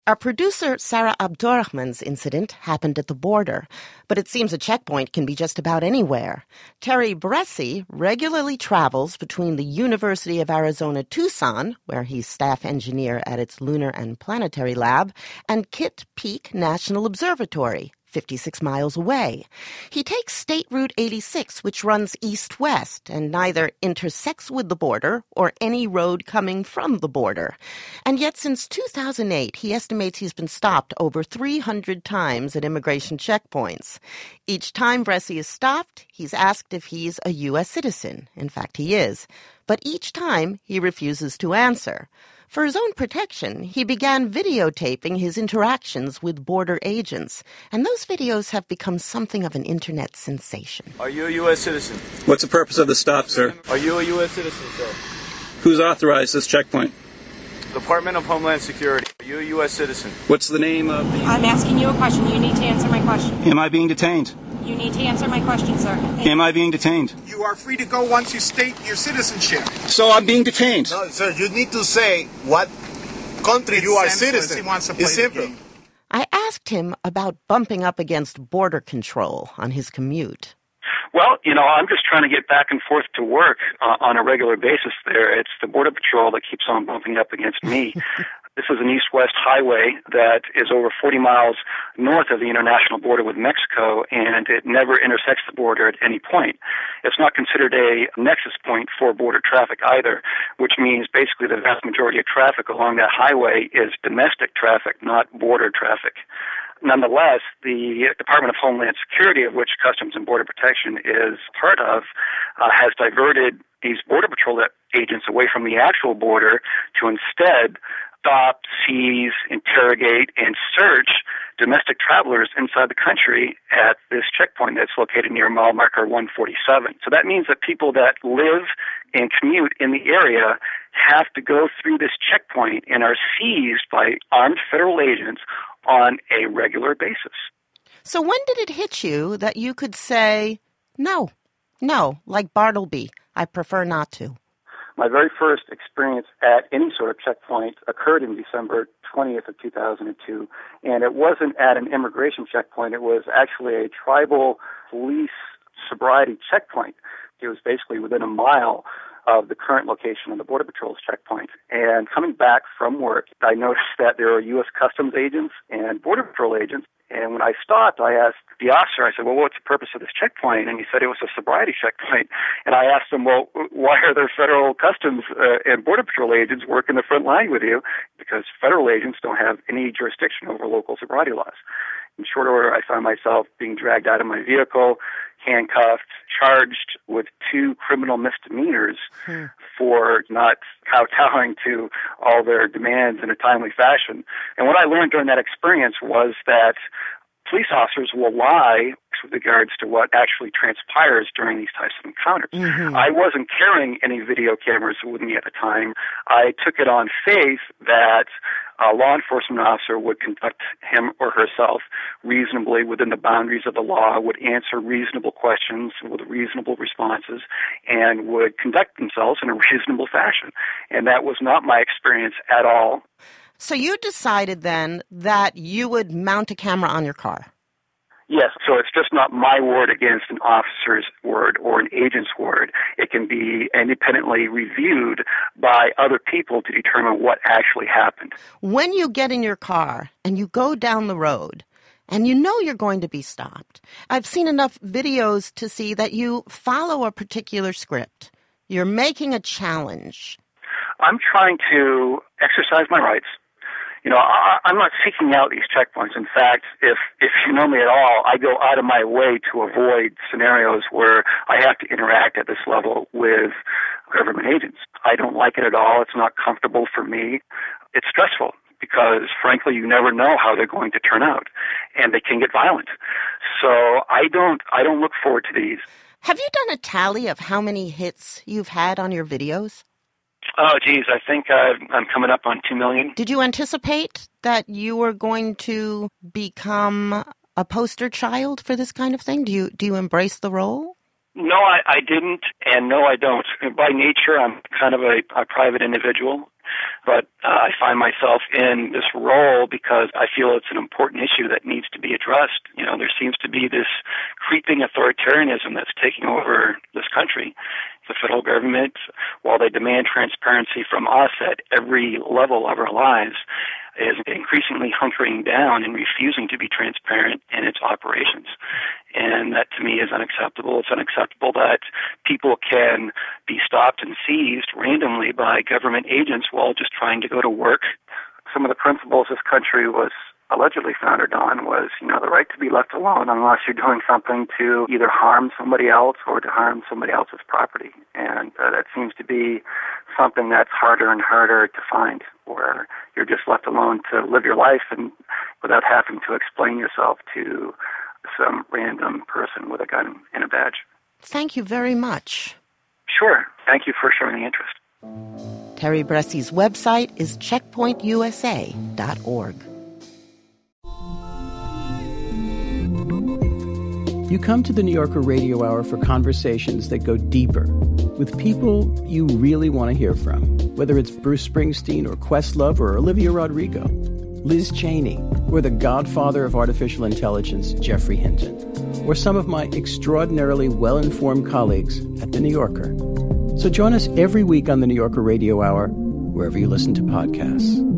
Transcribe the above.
Our producer Sarah Abdurrahman's incident happened at the border, but it seems a checkpoint can be just about anywhere. Terry Bressi regularly travels between the University of Arizona Tucson, where he's staff engineer at its Lunar and Planetary Lab, and Kitt Peak National Observatory, 56 miles away. He takes State Route 86, which runs east-west and neither intersects with the border or any road coming from the border. And yet since 2008, he estimates he's been stopped over 300 times at immigration checkpoints. Each time Bressi is stopped, he's asked if he's a U.S. citizen. In fact, he is. But each time, he refuses to answer. For his own protection, he began videotaping his interactions with border agents, and those videos have become something of an internet sensation. Are you a U.S. citizen? What's the purpose of the stop, sir? Are you a U.S. citizen, sir? Who's authorized this checkpoint? Department of Homeland Security. Are you a U.S. citizen? What's the name of the... I'm asking you a question. You need to answer my question. Am I being detained? You need to answer my question, sir. Am I being detained? You are free to go once you state your citizenship. So I'm being detained. No, sir, you need to say what country you are citizen. He wants to play It's simple. I asked him about bumping up against border control on his commute. Well, I'm just trying to get back and forth to work on a regular basis there. It's the Border Patrol that keeps on bumping up against me. This is an east-west highway that is over 40 miles north of the international border with Mexico, and it never intersects the border at any point. It's not considered a nexus point for border traffic either, which means basically the vast majority of traffic along that highway is domestic traffic, not border traffic. Nonetheless, the Department of Homeland Security, of which Customs and Border Protection is part of, has diverted these Border Patrol agents away from the actual border to instead stop, seize, interrogate, and search domestic travelers inside the country at this checkpoint that's located near mile marker 147. So that means that people that live and commute in the area have to go through this checkpoint and are seized by armed federal agents on a regular basis. So when did it hit you that you could say, no, like Bartleby, I prefer not to? My very first experience at any sort of checkpoint occurred in December 20th of 2002, and it wasn't at an immigration checkpoint. It was actually a tribal police sobriety checkpoint. It was basically within a mile of the current location of the Border Patrol's checkpoint. And coming back from work, I noticed that there are U.S. Customs agents and Border Patrol agents. And when I stopped, I asked the officer, I said, well, what's the purpose of this checkpoint? And he said it was a sobriety checkpoint. And I asked him, well, why are there federal customs and Border Patrol agents working the front line with you? Because federal agents don't have any jurisdiction over local sobriety laws. In short order, I found myself being dragged out of my vehicle, handcuffed, charged with 2 criminal misdemeanors for not kowtowing to all their demands in a timely fashion. And what I learned during that experience was that police officers will lie with regards to what actually transpires during these types of encounters. I wasn't carrying any video cameras with me at the time. I took it on faith that a law enforcement officer would conduct him or herself reasonably within the boundaries of the law, would answer reasonable questions with reasonable responses, and would conduct themselves in a reasonable fashion. And that was not my experience at all. So you decided then that you would mount a camera on your car? Yes, so it's just not my word against an officer's word or an agent's word. It can be independently reviewed by other people to determine what actually happened. When you get in your car and you go down the road and you know you're going to be stopped, I've seen enough videos to see that you follow a particular script. You're making a challenge. I'm trying to exercise my rights. I'm not seeking out these checkpoints. In fact, if you know me at all, I go out of my way to avoid scenarios where I have to interact at this level with government agents. I don't like it at all. It's not comfortable for me. It's stressful because, frankly, you never know how they're going to turn out, and they can get violent. So I don't look forward to these. Have you done a tally of how many hits you've had on your videos? Oh, geez, I think I'm coming up on 2 million. Did you anticipate that you were going to become a poster child for this kind of thing? Do you embrace the role? No, I didn't, and no, I don't. By nature, I'm kind of a private individual, But I find myself in this role because I feel it's an important issue that needs to be addressed. You know, there seems to be this creeping authoritarianism that's taking over this country. The federal government, while they demand transparency from us at every level of our lives, is increasingly hunkering down and refusing to be transparent in its operations. And that, to me, is unacceptable. It's unacceptable that people can be stopped and seized randomly by government agents while just trying to go to work. Some of the principles this country was allegedly founded on was, the right to be left alone unless you're doing something to either harm somebody else or to harm somebody else's property. And that seems to be something that's harder and harder to find, where you're just left alone to live your life and without having to explain yourself to some random person with a gun and a badge. Thank you very much. Sure. Thank you for showing the interest. Terry Bressy's website is checkpointusa.org. You come to the New Yorker Radio Hour for conversations that go deeper with people you really want to hear from, whether it's Bruce Springsteen or Questlove or Olivia Rodrigo, Liz Cheney, or the godfather of artificial intelligence, Geoffrey Hinton, or some of my extraordinarily well-informed colleagues at The New Yorker. So join us every week on the New Yorker Radio Hour, wherever you listen to podcasts.